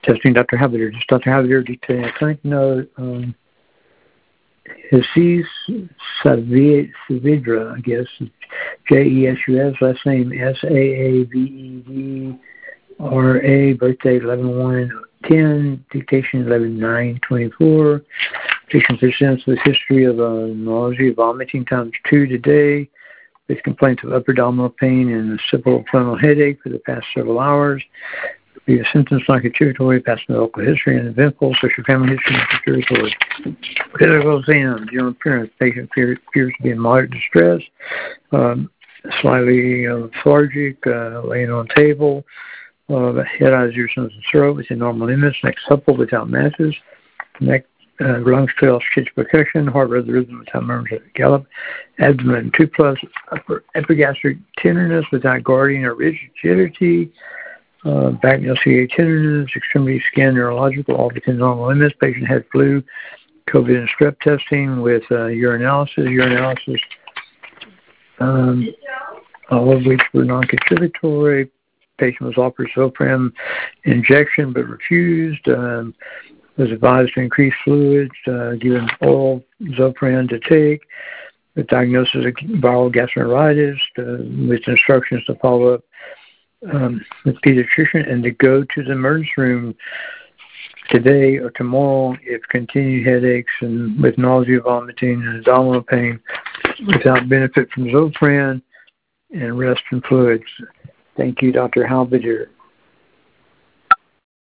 Testing Dr. Halbider. Just Dr. Halbider detailing a clinic note. Jesus Saavedra, I guess, J-E-S-U-S, last name S-A-A-V-E-D-R-A, birthday 11/1/10, dictation 11/9/24. Patient presents with history of nausea, vomiting ×2 today, with complaints of upper abdominal pain and subclinical headache for the past several hours. The symptoms non-contributory, past medical history, and eventful social family history non-contributory. Physical exam, general appearance, patient appears to be in moderate distress, slightly lethargic, laying on table, head, eyes, ears, nose, and throat within normal limits, neck supple without masses, neck, lungs, trail, stitch percussion, heart rhythm without murmurs of gallop, abdomen 2+, upper epigastric tenderness without guarding or rigidity, back LCA tenderness, extremity scan neurological, all within normal limits. Patient had flu, COVID, and strep testing with urinalysis, all of which were non-contributory. Patient was offered Zofran injection but refused. Was advised to increase fluids, given oral Zofran to take. The diagnosis of viral gastroenteritis, with instructions to follow up with pediatrician and to go to the emergency room today or tomorrow if continued headaches and with nausea, vomiting, and abdominal pain without benefit from Zofran and rest and fluids. Thank you, Dr. Halbider.